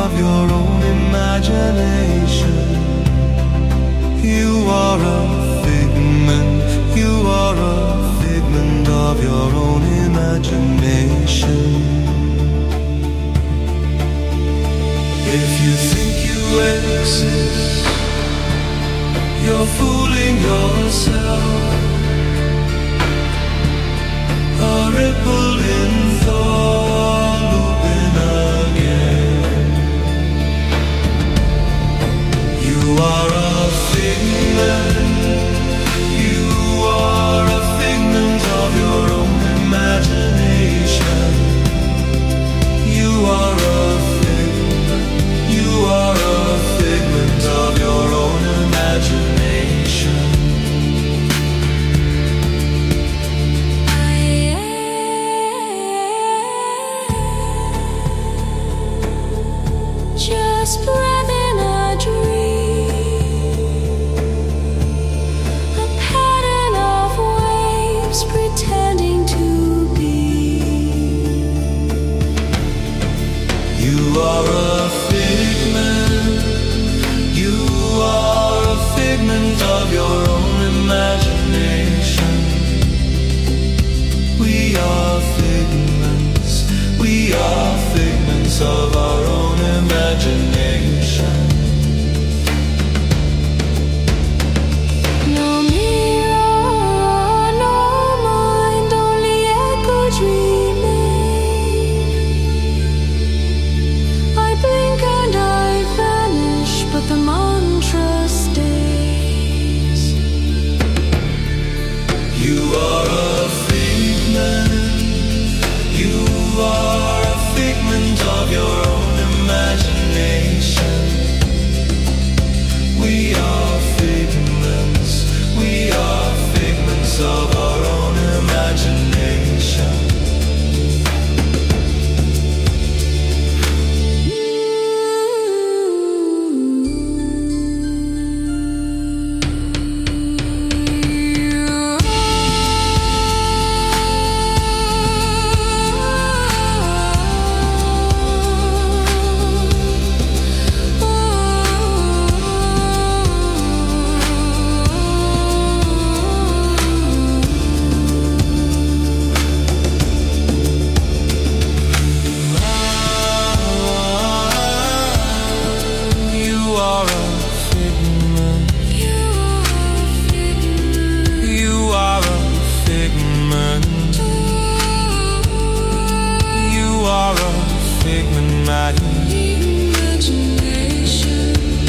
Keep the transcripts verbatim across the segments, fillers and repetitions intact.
of your own imagination. You are a figment, you are a figment of your own imagination. If you think you exist, you're fooling yourself. A ripple in thought, looping again. You are a figment, you are a figment of your own imagination. You are a figment, you are a figment of your own imagination. Just breath in a dream, a pattern of waves pretending to be. You are a figment, you are a figment of your own imagination. We are figments, we are figments of our own imagination. No mirror, no mind, only echo dreaming. I blink and I vanish, but the mantra stays. You are a figment, you are a figment of your own imagination. We are figments, we are figments of our own imagination. You are a figment, you are a figment, you are a figment, my Imagination.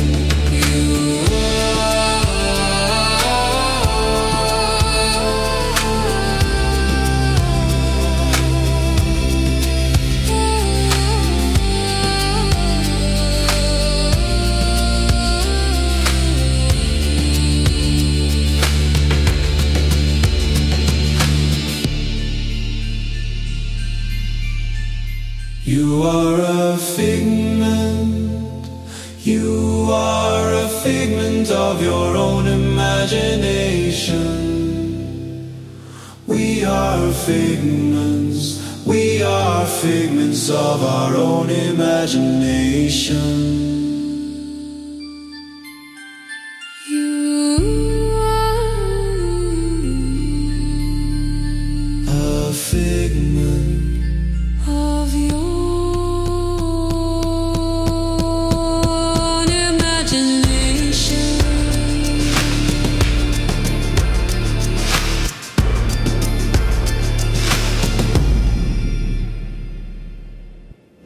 You are a figment, you are a figment of your own imagination. We are figments, we are figments of our own imagination.